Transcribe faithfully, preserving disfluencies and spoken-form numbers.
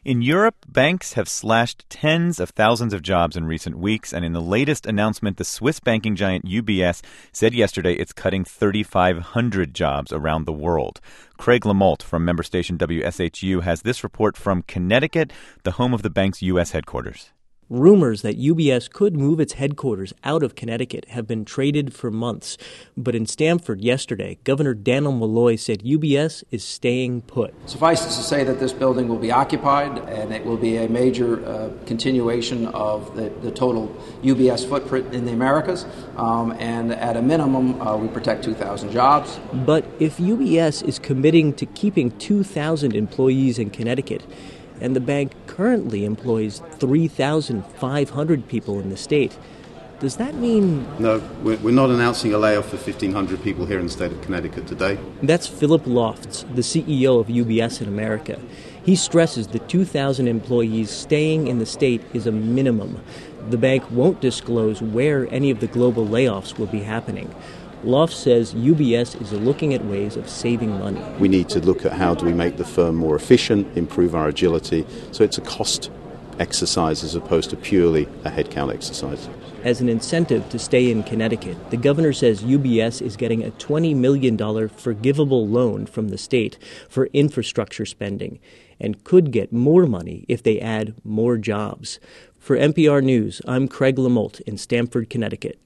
In Europe, banks have slashed tens of thousands of jobs in recent weeks, and in the latest announcement, the Swiss banking giant U B S said yesterday it's cutting three thousand five hundred jobs around the world. Craig Lamolt from member station W S H U has this report from Connecticut, the home of the bank's U S headquarters. Rumors that U B S could move its headquarters out of Connecticut have been traded for months. But in Stamford yesterday, Governor Dannel Malloy said U B S is staying put. Suffice it to say that this building will be occupied, and it will be a major uh, continuation of the, the total U B S footprint in the Americas. Um, and at a minimum, uh, we protect two thousand jobs. But if U B S is committing to keeping two thousand employees in Connecticut, and the bank currently employs three thousand five hundred people in the state, does that mean... No, we're not announcing a layoff for fifteen hundred people here in the state of Connecticut today. That's Philip Lofts, the C E O of U B S in America. He stresses the two thousand employees staying in the state is a minimum. The bank won't disclose where any of the global layoffs will be happening. Lofts says U B S is looking at ways of saving money. We need to look at how do we make the firm more efficient, improve our agility, so it's a cost exercise as opposed to purely a headcount exercise. As an incentive to stay in Connecticut, the governor says U B S is getting a twenty million dollars forgivable loan from the state for infrastructure spending and could get more money if they add more jobs. For N P R News, I'm Craig Lamolt in Stamford, Connecticut.